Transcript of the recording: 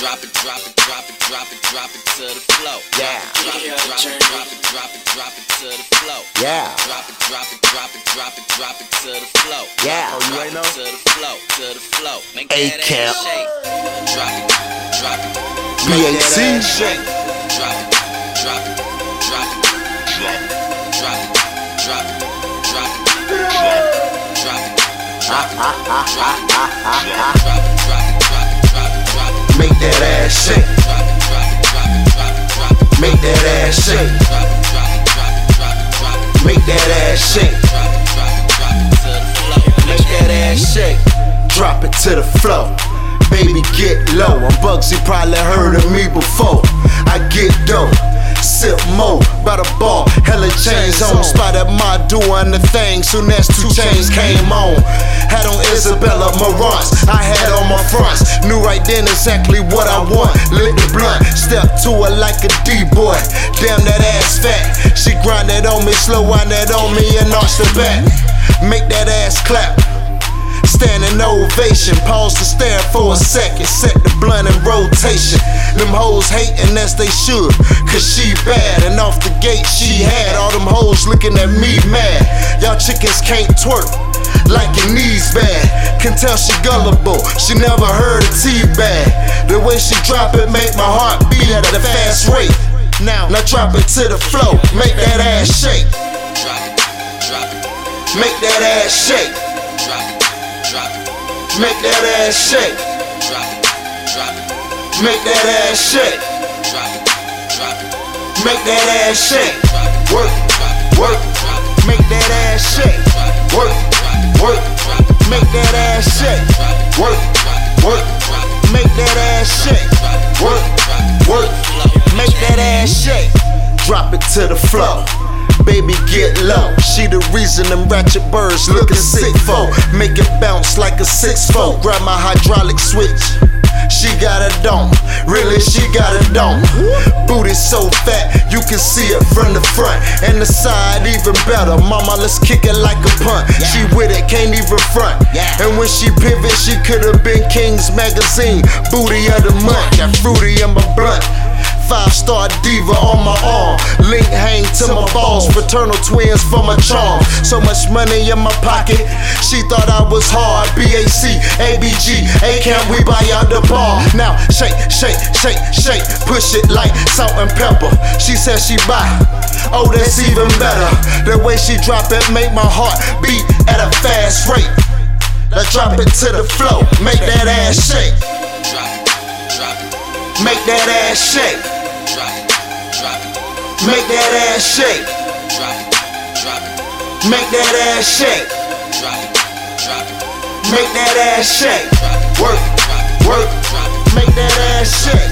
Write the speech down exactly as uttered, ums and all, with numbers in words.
drop it, drop it, drop it, drop it, drop it to the flow. Yeah. Drop it, drop it, drop it, drop it, drop it to the flow. Yeah. Drop it, drop it, drop it, drop it, drop it to the flow. Yeah. Oh, you ain't know? To the flow, to the flow. Make that A-Camp. ass shake. Drop it, drop it. B A C. Shake. Drop it, drop it, drop it, drop it, drop it, drop it, drop it, drop it, drop it, drop it, drop it, drop it, drop it, drop it, drop it, drop it. Make that ass shake. Drop it, drop it, drop it, drop it, drop it. Make that ass shake. Drop it, drop it, drop it, drop it, drop it. Make that ass shake. Drop it, drop it, drop it to the flow. Make that ass shake. Drop it to the flow. Baby, get low. I'm Bugsy, probably heard of me before. I get dope. Sip mo, by the ball, hella chains on. Spot at my doing the thing, soon as two chains came on. Had on Isabella Marantz, I had on my fronts. Knew right then exactly what I want. Lit the blunt, step to her like a D-boy. Damn, that ass fat. She grinded on me, slow winded on me and arched the back. Make that ass clap. Standing ovation, pause to stare for a second. Set the blunt in rotation. Them hoes hating as they should, cause she bad. And off the gate she had all them hoes looking at me mad. Y'all chickens can't twerk like your knees bad. Can tell she gullible, she never heard a T-bag. The way she drop it make my heart beat at a fast rate. Now, now drop it to the flow, make that ass shake. Drop it, drop it, Make that ass shake. drop it, drop it, Make that ass shake. drop it, drop it, Make that ass shake. drop it, drop it, Make that ass shake. drop it, Work, drop it, work. drop it, Make that ass shake. drop it, Work, drop it, work. drop it, Make that ass shake. drop it, Work, drop it, work. drop it, Make that ass shake. drop it, Work, drop it, work. flow. Make that ass shake. Drop it to the flow. Baby, get low. She the reason them ratchet birds looking sick for. Make it bounce like a six four. Grab my hydraulic switch. She got a dome, really she got a dome. Booty so fat, you can see it from the front. And the side even better, mama let's kick it like a punt. She with it, can't even front. And when she pivot, she could've been King's Magazine. Booty of the month, got fruity in my blunt. Five star diva on my arm, link hang to my balls, fraternal twins for my charm. So much money in my pocket, she thought I was hard. B A C, A B G, A-Camp, we buy out the bar. Now shake, shake, shake, shake, push it like salt and pepper. She said she buy, oh that's even better. The way she drop it make my heart beat at a fast rate. Now drop it to the flow, make that ass shake. Drop it, drop it, Make that ass shake. drop it, drop it, Make that ass shake. drop it, drop it, Make that ass shake. drop it, drop it, Make that ass shake. drop it, Work, drop it, work. drop it. Make that ass shake.